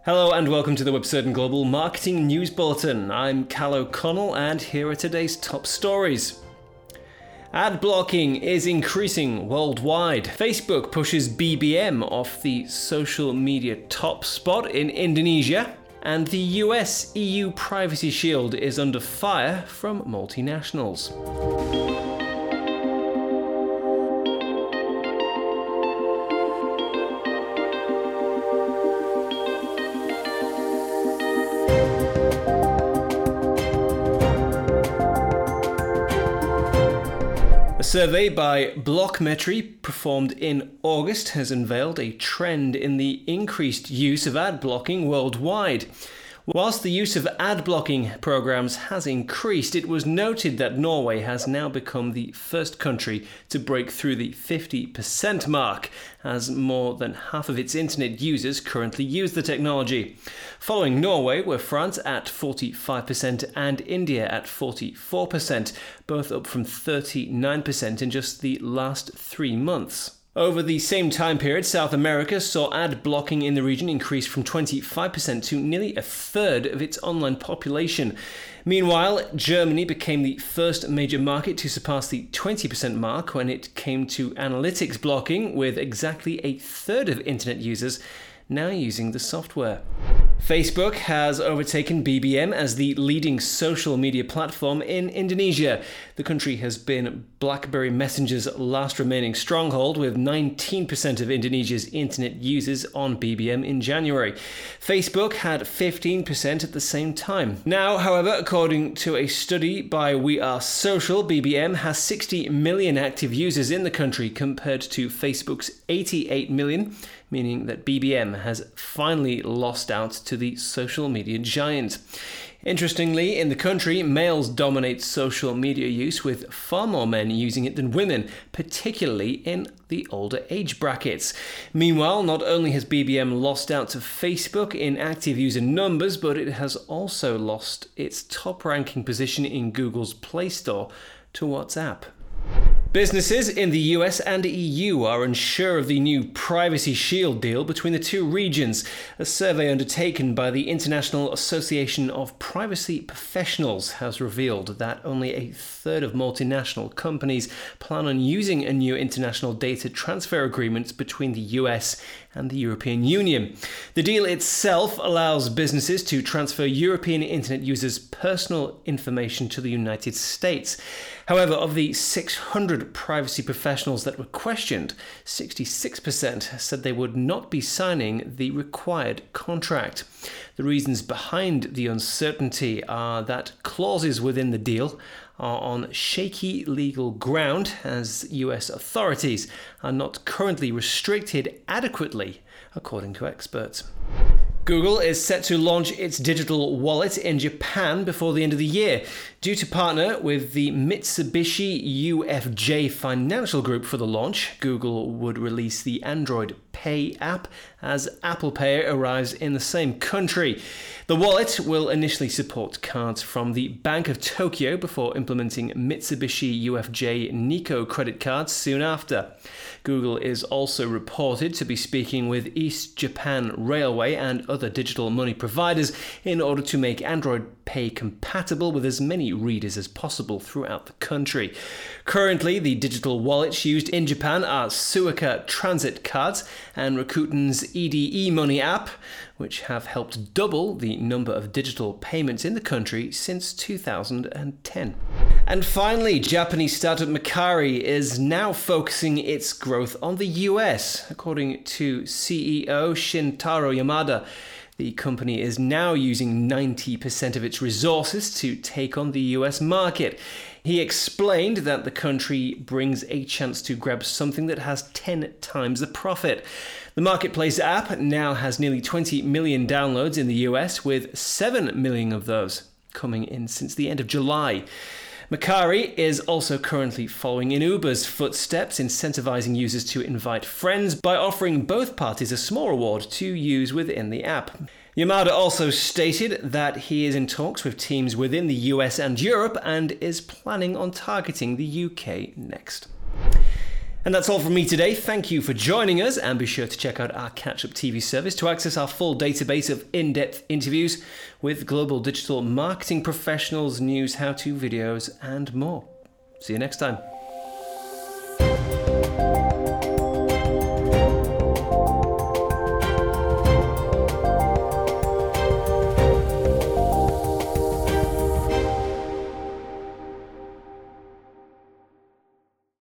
Hello and welcome to the Webcertain Global Marketing News Bulletin. I'm Cal O'Connell and here are today's top stories. Ad blocking is increasing worldwide. Facebook pushes BBM off the social media top spot in Indonesia. And the US-EU Privacy Shield is under fire from multinationals. A survey by Blockmetry performed in August has unveiled a trend in the increased use of ad blocking worldwide. Whilst the use of ad blocking programs has increased, it was noted that Norway has now become the first country to break through the 50% mark, as more than half of its internet users currently use the technology. Following Norway were France at 45% and India at 44%, both up from 39% in just the last 3 months. Over the same time period, South America saw ad blocking in the region increase from 25% to nearly a third of its online population. Meanwhile, Germany became the first major market to surpass the 20% mark when it came to analytics blocking, with exactly a third of internet users now using the software. Facebook has overtaken BBM as the leading social media platform in Indonesia. The country has been BlackBerry Messenger's last remaining stronghold, with 19% of Indonesia's internet users on BBM in January. Facebook had 15% at the same time. Now, however, according to a study by We Are Social, BBM has 60 million active users in the country compared to Facebook's 88 million, meaning that BBM has finally lost out to the social media giant. Interestingly, in the country, males dominate social media use, with far more men using it than women, particularly in the older age brackets. Meanwhile, not only has BBM lost out to Facebook in active user numbers, but it has also lost its top-ranking position in Google's Play Store to WhatsApp. Businesses in the US and EU are unsure of the new Privacy Shield deal between the two regions. A survey undertaken by the International Association of Privacy Professionals has revealed that only a third of multinational companies plan on using a new international data transfer agreement between the US and the European Union. The deal itself allows businesses to transfer European internet users' personal information to the United States. However, of the 600 privacy professionals that were questioned, 66% said they would not be signing the required contract. The reasons behind the uncertainty are that clauses within the deal are on shaky legal ground, as US authorities are not currently restricted adequately, according to experts. Google is set to launch its digital wallet in Japan before the end of the year. Due to partner with the Mitsubishi UFJ Financial Group for the launch, Google would release the Android Pay app as Apple Pay arrives in the same country. The wallet will initially support cards from the Bank of Tokyo before implementing Mitsubishi UFJ Nikko credit cards soon after. Google is also reported to be speaking with East Japan Railway and other digital money providers in order to make Android Pay compatible with as many readers as possible throughout the country. Currently, the digital wallets used in Japan are Suica Transit cards and Rakuten's EDE Money app, which have helped double the number of digital payments in the country since 2010. And finally, Japanese startup Mercari is now focusing its growth on the US. According to CEO Shintaro Yamada, the company is now using 90% of its resources to take on the US market. He explained that the country brings a chance to grab something that has 10 times the profit. The marketplace app now has nearly 20 million downloads in the US, with 7 million of those coming in since the end of July. Mercari is also currently following in Uber's footsteps, incentivizing users to invite friends by offering both parties a small reward to use within the app. Yamada also stated that he is in talks with teams within the US and Europe and is planning on targeting the UK next. And that's all from me today. Thank you for joining us, and be sure to check out our Catch Up TV service to access our full database of in-depth interviews with global digital marketing professionals, news, how-to videos, and more. See you next time.